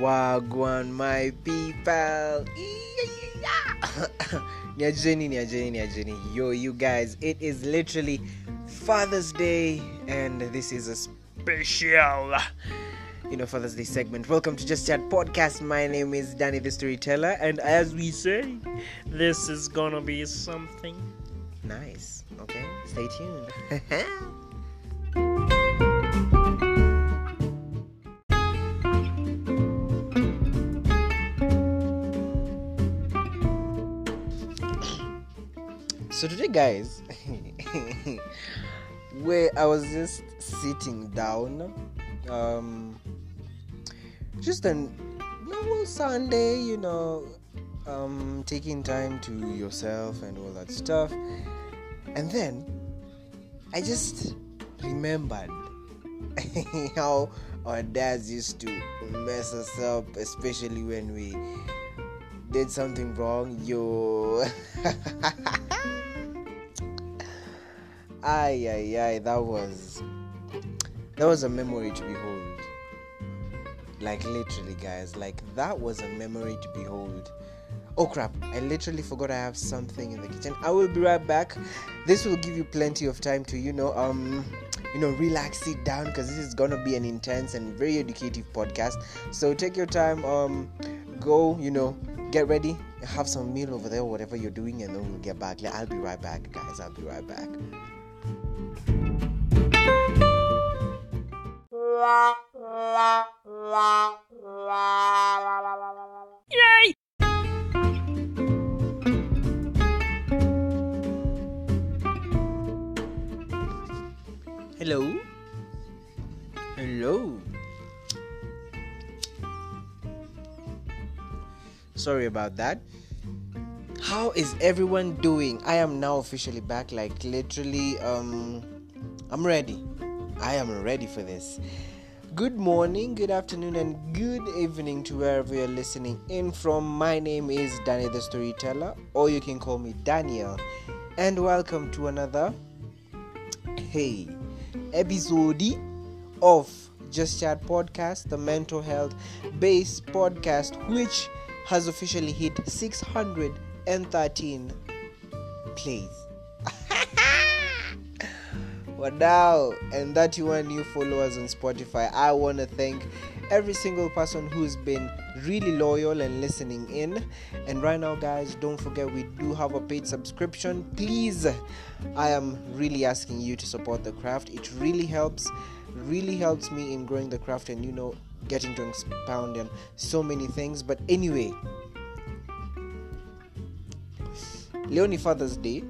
Wagwan, my people. Niajeni. Yo, you guys, it is literally Father's Day, and this is a special, Father's Day segment. Welcome to Just Chat Podcast. My name is Danny the Storyteller, and as we say, this is gonna be something nice. Okay, stay tuned. So today, guys, where I was just sitting down, just a normal Sunday, taking time to yourself and all that stuff, and then I just remembered how our dads used to mess us up, especially when we did something wrong. that was a memory to behold. Like literally, guys, that was a memory to behold. Oh crap, I literally forgot I have something in the kitchen. I will be right back. This will give you plenty of time to relax, sit down, because this is gonna be an intense and very educative podcast. So take your time, go, get ready, have some meal over there, whatever you're doing, and then we'll get back. I'll be right back, guys. I'll be right back. Yay! Hello. Sorry about that. How is everyone doing? I am now officially back. Literally, I'm ready. I am ready for this. Good morning, good afternoon, and good evening to wherever you're listening in from. My name is Danny the Storyteller, or you can call me Daniel, and welcome to another episode of Just Chat Podcast, the mental health based podcast, which has officially hit 613 plays. Wow, and 31 new followers on Spotify. I want to thank every single person who's been really loyal and listening in. And right now, guys, don't forget we do have a paid subscription. Please, I am really asking you to support the craft. It really helps me in growing the craft and getting to expound on so many things. But anyway, Leonie Father's Day,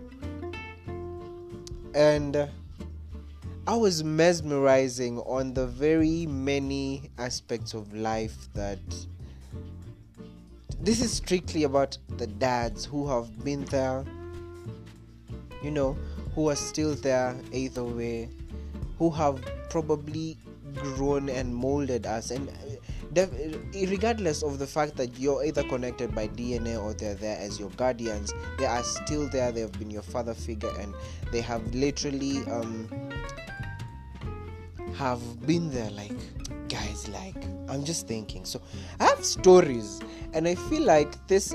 and I was mesmerizing on the very many aspects of life that this is strictly about the dads who have been there, who are still there either way, who have probably grown and molded us, and regardless of the fact that you're either connected by DNA or they're there as your guardians, they are still there. They have been your father figure, and they have literally have been there. Guys, I'm just thinking. So I have stories, and I feel like this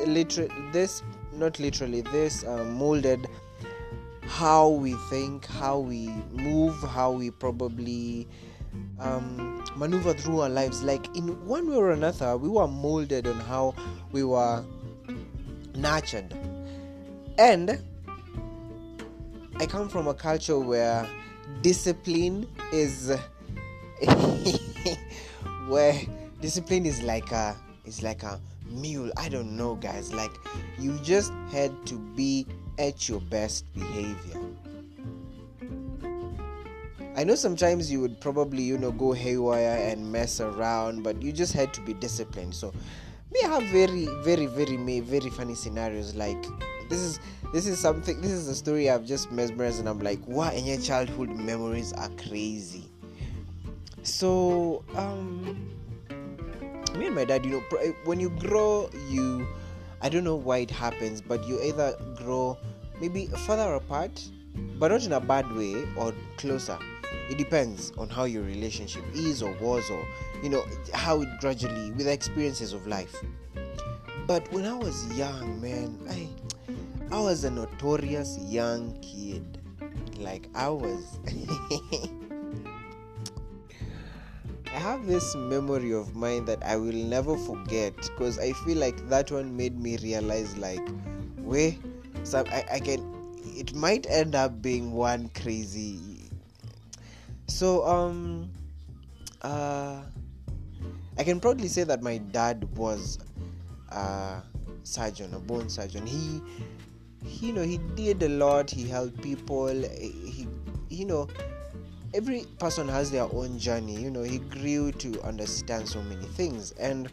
molded how we think, how we move, how we probably maneuver through our lives. In one way or another, we were molded on how we were nurtured. And I come from a culture where discipline is like a mule. I don't know, guys. You just had to be at your best behavior. I know sometimes you would probably go haywire and mess around, but you just had to be disciplined. So we have very, very, very, very funny scenarios. This is a story I've just mesmerized, and I'm like, wow, and your childhood memories are crazy. So me and my dad, when you grow, I don't know why it happens, but you either grow maybe further apart, but not in a bad way, or closer. it depends on how your relationship is or was, or how it gradually, with the experiences of life. But when I was young, man, I was a notorious young kid. Like, I was I have this memory of mine that I will never forget, because I feel like that one made me realize, like, I can, it might end up being one crazy. So I can proudly say that my dad was a surgeon, a bone surgeon. He did a lot. He helped people. Every person has their own journey. He grew to understand so many things, and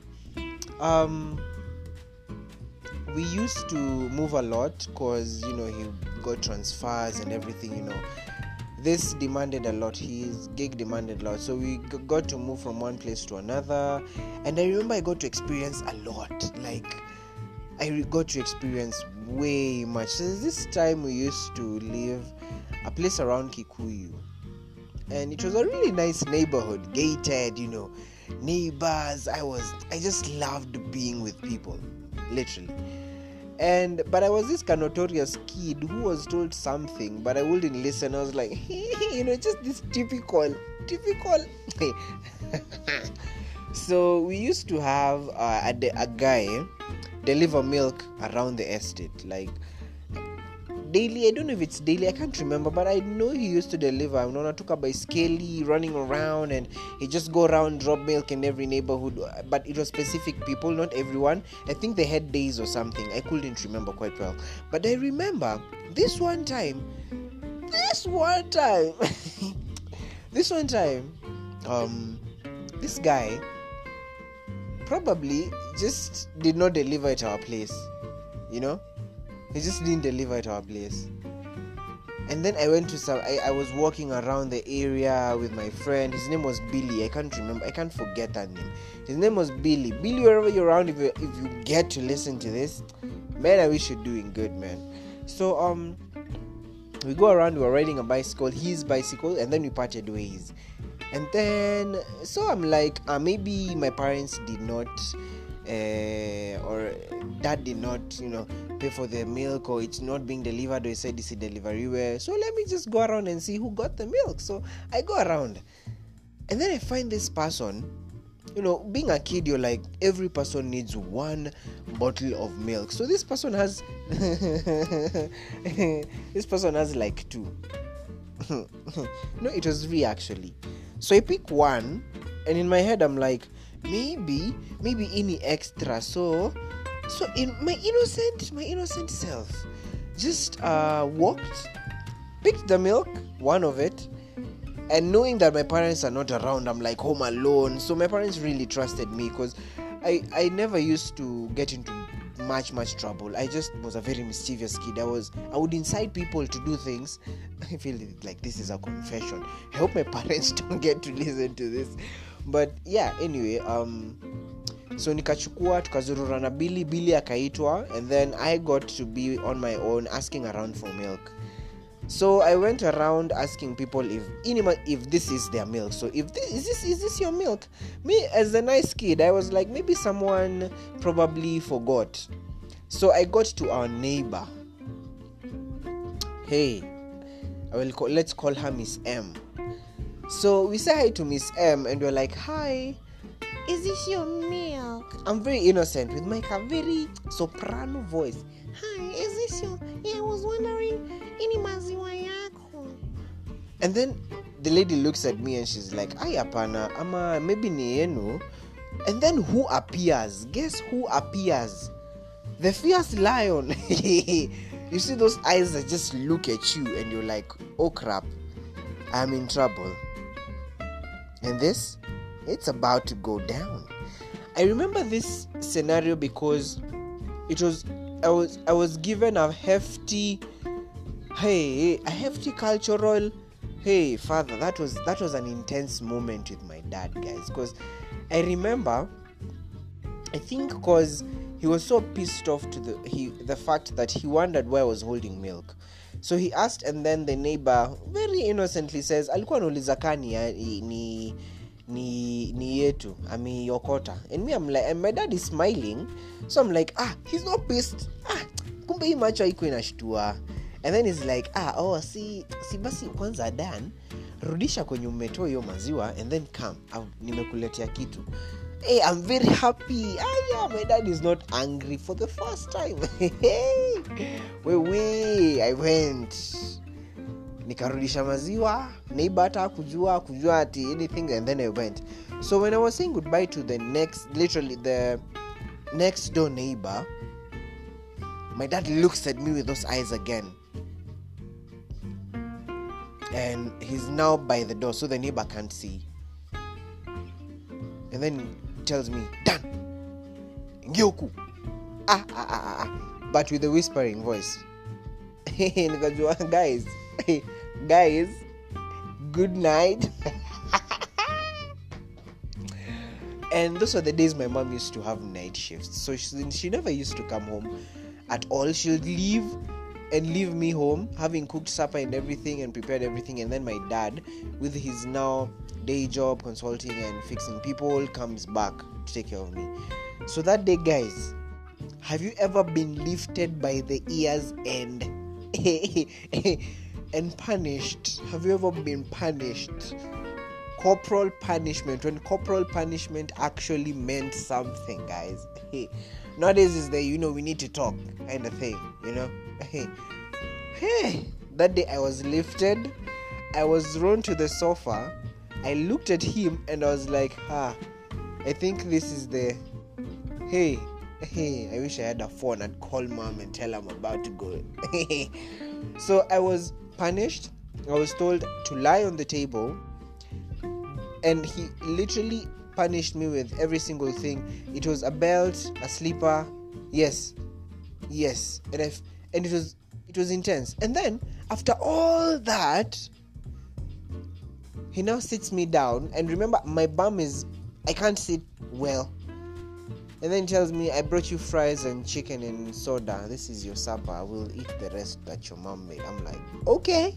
we used to move a lot, because he got transfers and everything. This demanded a lot. His gig demanded a lot, so we got to move from one place to another. And I remember I got to experience a lot. Like, I got to experience way much. So this time we used to live a place around Kikuyu, and it was a really nice neighborhood, gated, neighbors. I just loved being with people, literally. But I was this notorious kid who was told something, but I wouldn't listen. I was like, just this typical. So we used to have a guy deliver milk around the estate, like daily. I don't know if it's daily, I can't remember, but I know he used to deliver. Took up by Scaly, running around, and he just go around, drop milk in every neighborhood. But it was specific people, not everyone. I think they had days or something. I couldn't remember quite well, but I remember this one time this guy probably just did not deliver at our place. He just didn't deliver at our place. And then I went to I was walking around the area with my friend. His name was Billy. I can't forget that name. His name was Billy. Billy, wherever you're around, if you get to listen to this, man, I wish you're doing good, man. So we go around, we were riding a bicycle, his bicycle, and then we parted ways. And then, so I'm like, maybe my parents did not, or dad did not, pay for the milk, or it's not being delivered, or he said it's a delivery where. So let me just go around and see who got the milk. So I go around, and then I find this person. Being a kid, you're like, every person needs one bottle of milk. So this person has like two. No, it was 3 actually. So I pick one, and in my head I'm like, maybe any extra. So in my innocent self, just walked, picked the milk, one of it, and knowing that my parents are not around, I'm like home alone. So my parents really trusted me, because I never used to get into much trouble. I just was a very mischievous kid. I would incite people to do things. I feel like this is a confession. I hope my parents don't get to listen to this. But yeah, anyway, so nikachukua, tukazurura na Billy akaitwa, and then I got to be on my own asking around for milk. So I went around asking people if this is their milk. So is this your milk? Me, as a nice kid, I was like, maybe someone probably forgot. So I got to our neighbor. Hey, let's call her Miss M. So we say hi to Miss M, and we're like, hi, is this your milk? I'm very innocent with my very soprano voice. Hi, is this your? Yeah, I was wondering. And then the lady looks at me and she's like, ay hapana, ama maybe ni yenu. And then who appears? Guess who appears? The fierce lion. You see those eyes that just look at you, and you're like, oh crap, I'm in trouble. And it's about to go down. I remember this scenario because I was given a hefty cultural, hey father, that was an intense moment with my dad, guys, because I remember, I think because he was so pissed off to the fact that he wondered why I was holding milk. So he asked, and then the neighbor very innocently says, alikuwa anauliza kani ni yetu ameiokota. And me, I'm like, and my dad is smiling, so I'm like, he's not pissed. Kumbe hii macho haiko inashtua. And then he's like, si basi kwanza Dan, rudisha kwenye umetoa hiyo maziwa, and then come, nimekuletea kitu. Hey, I'm very happy. My dad is not angry for the first time. I went, nikarudisha maziwa, neighbor hata kujua ati anything, and then I went. So when I was saying goodbye to the next door neighbor, my dad looks at me with those eyes again. And he's now by the door, so the neighbor can't see. And then tells me, Dan, ngyoku. But with a whispering voice. guys, good night. And those were the days my mom used to have night shifts. So she never used to come home at all. She would leave me home, having cooked supper and everything and prepared everything. And then my dad, with his now day job, consulting and fixing people, comes back to take care of me. So that day, guys, have you ever been lifted by the ears and punished? Have you ever been punished? Corporal punishment, when corporal punishment actually meant something, guys. Nowadays is the we need to talk kind of thing, That day I was lifted, I was thrown to the sofa. I looked at him and I was like, I think this is the I wish I had a phone. I'd call mom and tell I'm about to go. So I was punished. I was told to lie on the table, and he literally punished me with every single thing. It was a belt, a slipper, yes, and it was intense. And then after all that, he now sits me down, and remember my bum I can't sit well. And then he tells me, I brought you fries and chicken and soda. This is your supper. I will eat the rest that your mom made. I'm like, okay.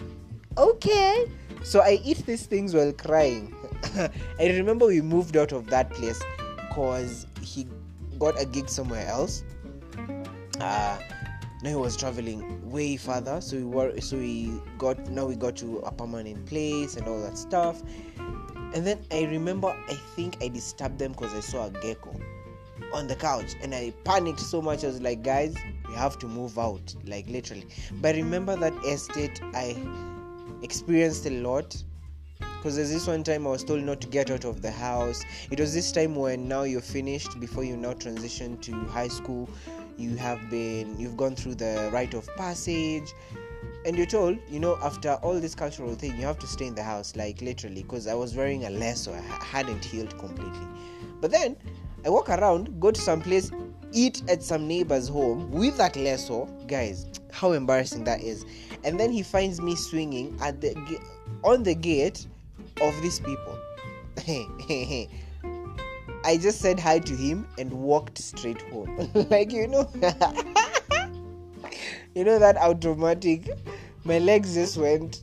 So I eat these things while crying. I remember we moved out of that place because he got a gig somewhere else. Now he was traveling way further, so we got to a permanent place and all that stuff. And then I remember, I think I disturbed them because I saw a gecko on the couch, and I panicked so much. I was like, guys, we have to move out, like literally. But I remember that estate, I experienced a lot, because there's this one time I was told not to get out of the house. It was this time when now you're finished, before you now transition to high school, you've gone through the rite of passage, and you're told, after all this cultural thing, you have to stay in the house, like literally, because I was wearing a lasso. I hadn't healed completely. But then I walk around, go to some place, eat at some neighbor's home with that lasso. Guys, how embarrassing that is. And then he finds me swinging on the gate of these people. I just said hi to him and walked straight home. Like, that automatic, my legs just went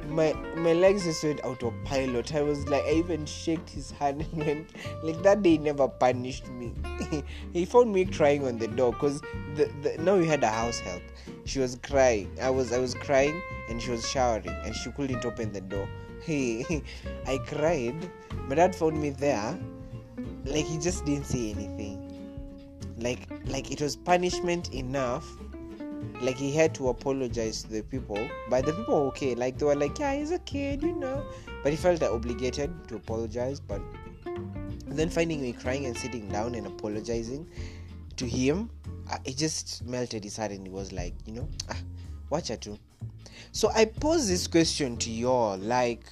autopilot. I was like, I even shook his hand and went, like, that day he never punished me. He found me crying on the door, because now we had a house help. She was crying. I was crying, and she was showering, and she couldn't open the door. I cried. My dad found me there. Like, he just didn't say anything. Like it was punishment enough. Like, he had to apologize to the people, but the people were okay. Like, they were like, yeah, he's a kid, but he felt obligated to apologize. But then finding me crying and sitting down and apologizing to him, it just melted his heart, and he was like, watch it too. So I pose this question to y'all, like,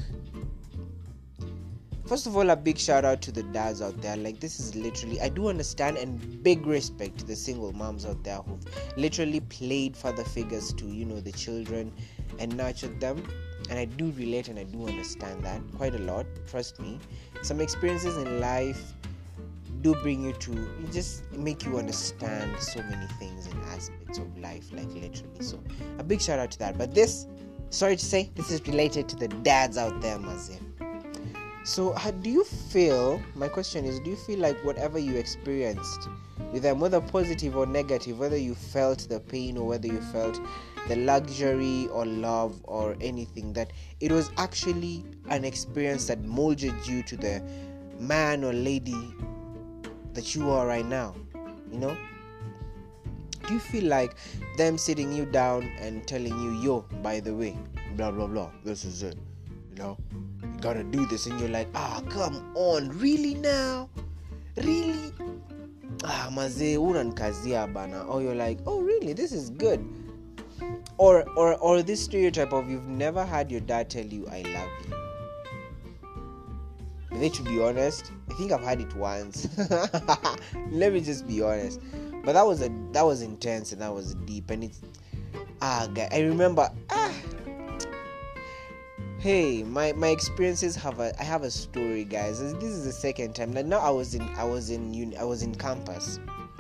first of all, a big shout out to the dads out there. Like, this is literally, I do understand, and big respect to the single moms out there who've literally played father figures to, the children and nurtured them. And I do relate, and I do understand that quite a lot. Trust me. Some experiences in life do bring you to just make you understand so many things and aspects of life, like literally. So a big shout out to that. But this, sorry to say, this is related to the dads out there, Mazin. So do you feel, my question is, do you feel like whatever you experienced with them, whether positive or negative, whether you felt the pain or whether you felt the luxury or love or anything, that it was actually an experience that molded you to the man or lady that you are right now? Do you feel like them sitting you down and telling you, yo, by the way, blah blah blah, this is it, you gotta do this, and you're like, come on, really now, really, maze unankazia bana, or you're like, oh really, this is good, or this stereotype of you've never had your dad tell you I love you. To be honest, I think I've had it once. Let me just be honest. But that was intense and that was deep, and it's guy, I remember hey, my experiences I have a story, guys. This is the second time. Like now I was in campus.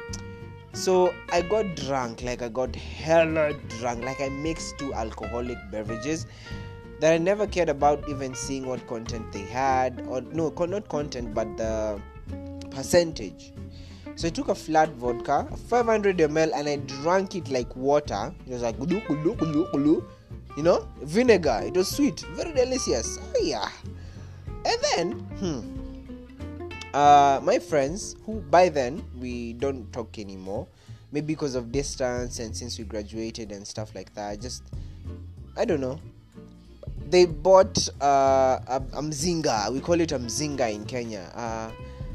So I got drunk, like I got hella drunk, like I mixed 2 alcoholic beverages that I never cared about even seeing what content they had, or no, not content, but the percentage. So I took a flat vodka, 500 ml, and I drank it like water. It was like gulu, gulu, gulu, gulu. Vinegar. It was sweet, very delicious. Oh yeah. And then, my friends, who by then we don't talk anymore, maybe because of distance and since we graduated and stuff like that. Just, I don't know. They bought a mzinga. We call it a mzinga in Kenya.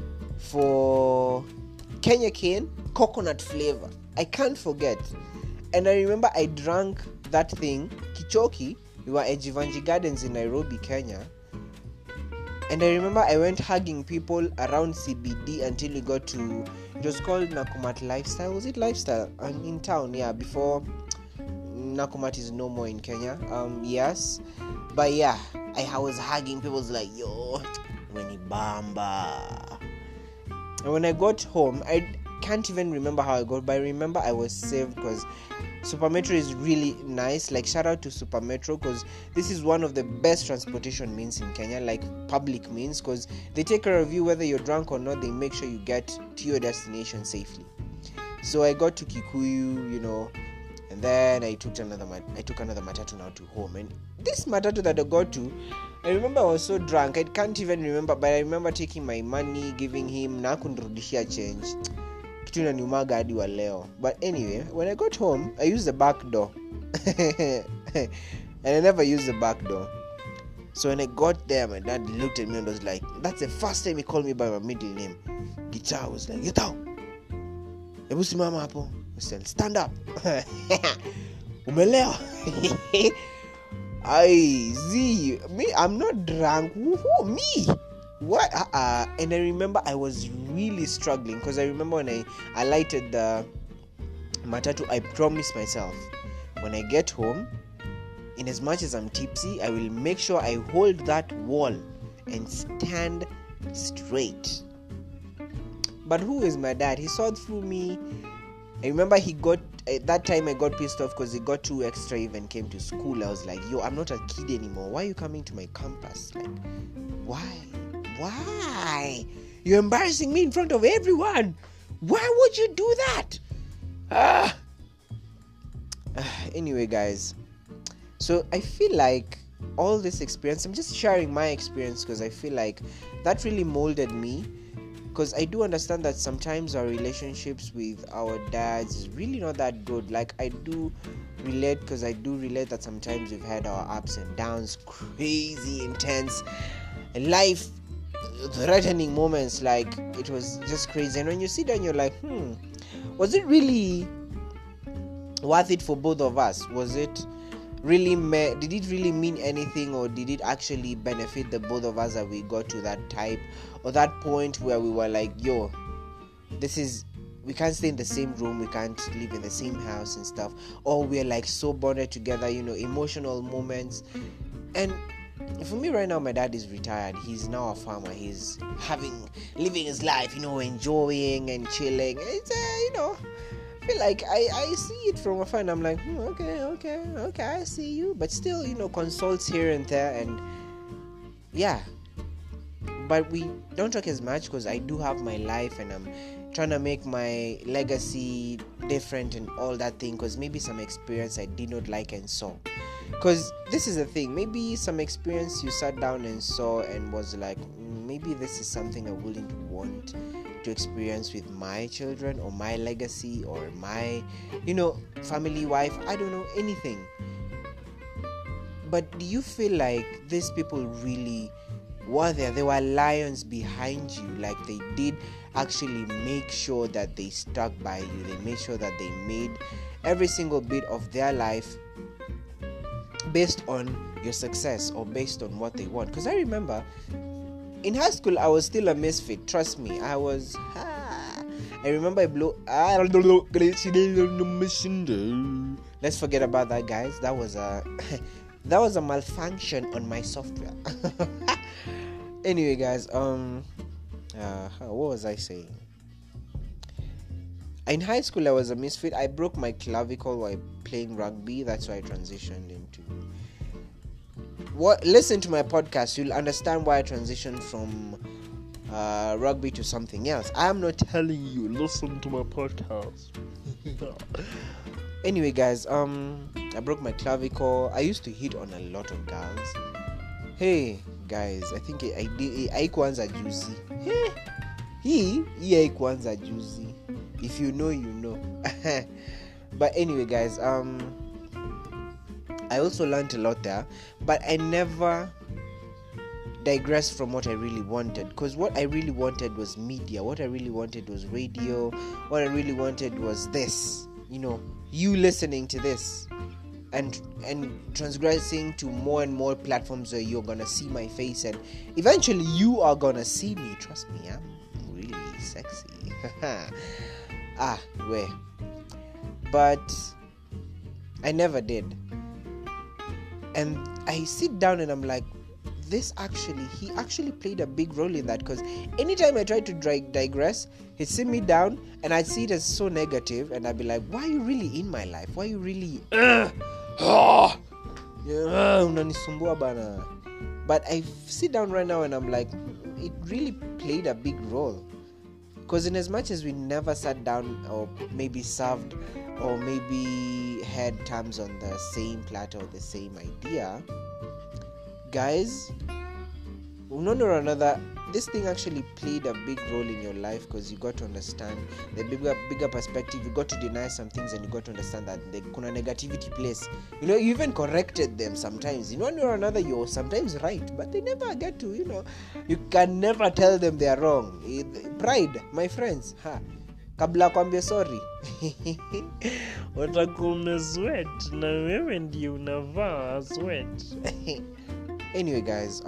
For Kenya cane, coconut flavor. I can't forget. And I remember I drank that thing, Kichoki. We were at Jivanji Gardens in Nairobi, Kenya. And I remember I went hugging people around CBD until we got to, it was called Nakumatt Lifestyle. Was it Lifestyle? In town, yeah, before Nakumatt is no more in Kenya. Yes. But yeah, I was hugging people, was like, yo, Weni Bamba. And when I got home, I can't even remember how I got, but I remember I was saved because Super Metro is really nice. Like, shout out to Super Metro, because this is one of the best transportation means in Kenya, like public means, because they take care of you whether you're drunk or not. They make sure you get to your destination safely. So I got to Kikuyu, and then I took another matatu now to home. And this matatu that I got to, I remember I was so drunk, I can't even remember, but I remember taking my money, giving him, na kunirudishia change. Kitu inaniumaga hadi wa leo. But anyway, when I got home, I used the back door. And I never used the back door. So when I got there, my dad looked at me and was like, that's the first time he called me by my middle name. Gicha was like, Gitao, hebu simama hapo. I said, stand up. Umelewa. Me, I'm not drunk. Who me? What? And I remember I was really struggling, because I remember when I lighted the matatu, I promised myself, when I get home, in as much as I'm tipsy, I will make sure I hold that wall and stand straight. But who is my dad? He saw through me. I remember that time I got pissed off because he got 2 extra even came to school. I was like, yo, I'm not a kid anymore. Why are you coming to my campus? Like, why? You're embarrassing me in front of everyone. Why would you do that? Anyway, guys. So I feel like all this experience, I'm just sharing my experience because I feel like that really molded me. Because I do understand that sometimes our relationships with our dads is really not that good. Like, I do relate, because I do relate that sometimes we've had our ups and downs, crazy, intense, life-threatening moments. Like, it was just crazy. And when you sit down, you're like, was it really worth it for both of us? Was it really did it really mean anything, or did it actually benefit the both of us that we got to that type or that point where we were like, yo, we can't stay in the same room, we can't live in the same house and stuff, or we're like so bonded together, emotional moments. And for me right now, my dad is retired. He's now a farmer. He's living his life, enjoying and chilling. It's I feel like I see it from afar and I'm like, okay, I see you. But still, consults here and there, and yeah. But we don't talk as much because I do have my life and I'm trying to make my legacy different and all that thing, because maybe some experience I did not like and saw. Because this is the thing, maybe some experience you sat down and saw and was like, maybe this is something I wouldn't want to experience with my children or my legacy or my family, wife, I don't know, anything. But do you feel like these people really were there? They were lions behind you. Like they did actually make sure that they stuck by you. They made sure that they made every single bit of their life based on your success or based on what they want. Because I remember in high school I was still a misfit. Trust me, I was. I remember I blew. Let's forget about that, guys. That was a that was a malfunction on my software. Anyway, guys, what was I saying? In high school, I was a misfit. I broke my clavicle while playing rugby. That's why I transitioned into. Listen to my podcast. You'll understand why I transitioned from rugby to something else. I am not telling you. Listen to my podcast. Anyway, guys, I broke my clavicle. I used to hit on a lot of girls. Hey, guys, I think haikuanza juzi. Hii haikuanza juzi. If you know, you know. But anyway, guys, I also learned a lot there, but I never digressed from what I really wanted, because what I really wanted was media. What I really wanted was radio. What I really wanted was this, you listening to this and transgressing to more and more platforms where you're gonna see my face, and eventually you are gonna see me. Trust me, I'm really sexy. Where? But I never did. And I sit down and I'm like, he actually played a big role in that, because anytime I tried to digress, he'd sit me down and I'd see it as so negative, and I'd be like, why are you really in my life? Why are you really unanisumbua bana? But I sit down right now and I'm like, it really played a big role. Because in as much as we never sat down or maybe served or maybe had terms on the same platter or the same idea, guys, one or another, this thing actually played a big role in your life, because you got to understand the bigger perspective. You got to deny some things and you got to understand that the kuna negativity place. You even corrected them sometimes. In one or another, you're sometimes right, but they never get to, you can never tell them they are wrong. Pride, my friends, kabla kwambie sorry watakuwa umesweat na wewe ndio unavaa sweat. Anyway, guys,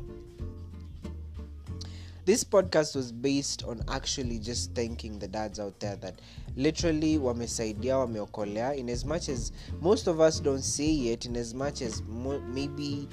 this podcast was based on actually just thanking the dads out there that literally wamesaidia, wameokolea, in as much as most of us don't say it, in as much as maybe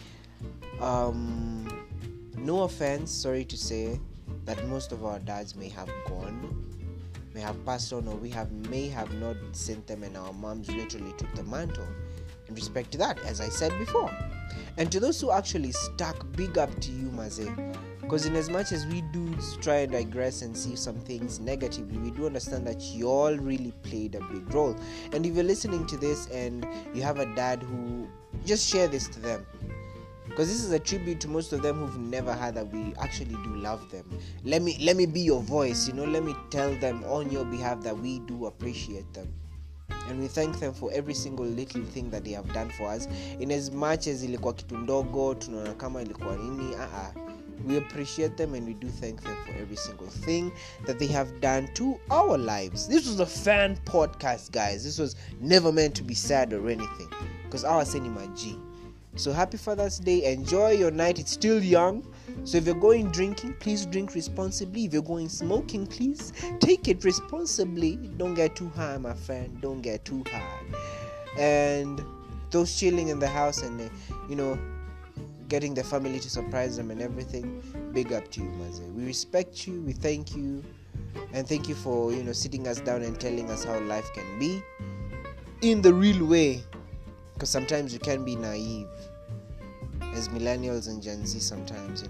no offense, sorry to say, that most of our dads may have gone, may have passed on, or may have not sent them, and our moms literally took the mantle. In respect to that, as I said before. And to those who actually stuck, big up to you, Maze. Because in as much as we do try and digress and see some things negatively, we do understand that you all really played a big role. And if you're listening to this and you have a dad who, just share this to them. Because this is a tribute to most of them who've never had that we actually do love them. Let me be your voice, let me tell them on your behalf that we do appreciate them. And we thank them for every single little thing that they have done for us. In as much as ilikuwa kitu ndogo, tunaona kama ilikuwa nini, we appreciate them and we do thank them for every single thing that they have done to our lives. This was a fan podcast, guys. This was never meant to be sad or anything, because our cinema G. So happy Father's Day. Enjoy your night. It's still young. So if you're going drinking, please drink responsibly. If you're going smoking, please take it responsibly. Don't get too high, my friend. Don't get too high. And those chilling in the house and, getting the family to surprise them and everything. Big up to you, Maze. We respect you, we thank you, and thank you for sitting us down and telling us how life can be in the real way, because sometimes you can be naive as millennials and Gen Z sometimes.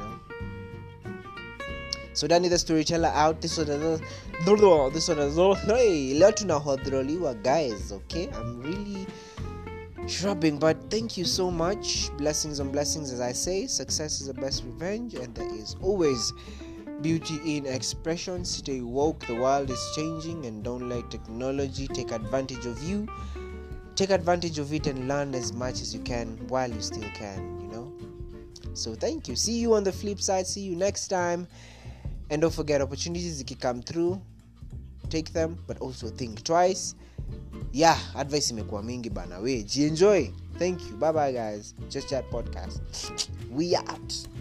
So Danny the storyteller out. This one is hey, leo tunahodhroliwa guys. Okay, I'm really shrubbing, but thank you so much. Blessings on blessings, as I say. Success is the best revenge, and there is always beauty in expression. Stay woke, the world is changing, and don't let technology take advantage of you. Take advantage of it and learn as much as you can while you still can. So thank you. See you on the flip side. See you next time. And don't forget, opportunities if you come through, take them, but also think twice. Yeah, advice imekuwa mingi bana. We enjoy. Thank you. Bye bye guys. Just Chat Podcast. We out.